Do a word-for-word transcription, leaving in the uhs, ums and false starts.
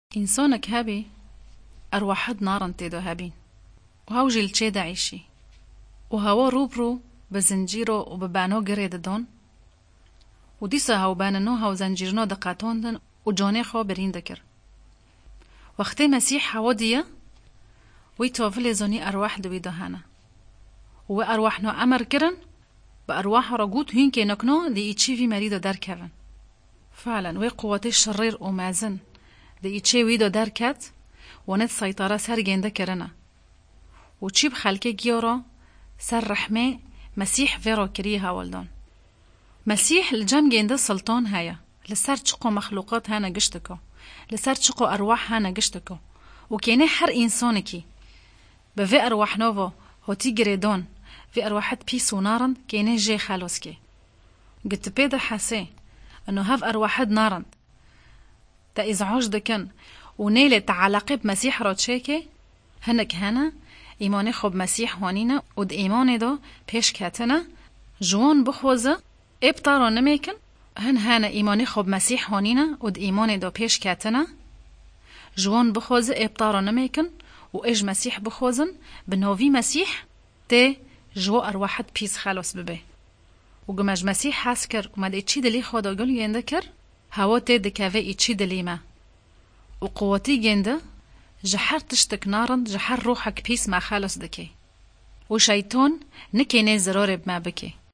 إنسانك هبي أرواحد نارن تيدو هبين وهاو جيل تشي دعيشي وهاو روبرو بزنجيرو وببانو قريد دون وديسا هاو باننو هاو زنجيرنو دقاتون دن وجوني خو برين دكر وقت مسيح هاو ديا ويتوفل زوني أرواح دوي دهانا وأرواحنو أمر كرن بأرواح رجوت هين كي نكنو دي إتشي في مريدو دار كفن فعلا وي قوة الشرير ومازن دي إتشي ويدو دار كات ونت سيطرة سر جنده كرنا وتشيب خلقه جيورو سر رحمه مسيح فيرو كريها ولدان مسيح الجم جنده سلطان هيا لسر تشقو مخلوقات هانا قشتكو لسر تشقو أرواح هانا قشتكو وكيني حر إنسانكي بفي أرواح نوفو هو تيجريدون في أرواحات بيسو نارن كيني جي خالوسكي قلت بيدا حاسي أنه هاف أرواحات نارن تا إزعاج دكن ونيلة تعلقي بمسيح راتشيكي هنك هنا إيماني خوب مسيح وانينا ود إيماني دو بيش كاتنا جوان بخوزة ابطارو نميكن هن هنا إيماني خوب مسيح وانينا ود إيماني دو بيش كاتنا جوان بخوزة ابطارو نميكن و إج مسيح بخوزن بنوفي مسيح تي جو أرواحت بيس خالوس ببه وقماج مسيح حاسكر وما دي تشي دلي خوادا قلو يندكر هوا تي دكاوي اتشي دلي ما وقوتي جنده جحر تشتك نارن جحر روحك بيس ما خالص دكي وشيطان نكي نزرار بما بكي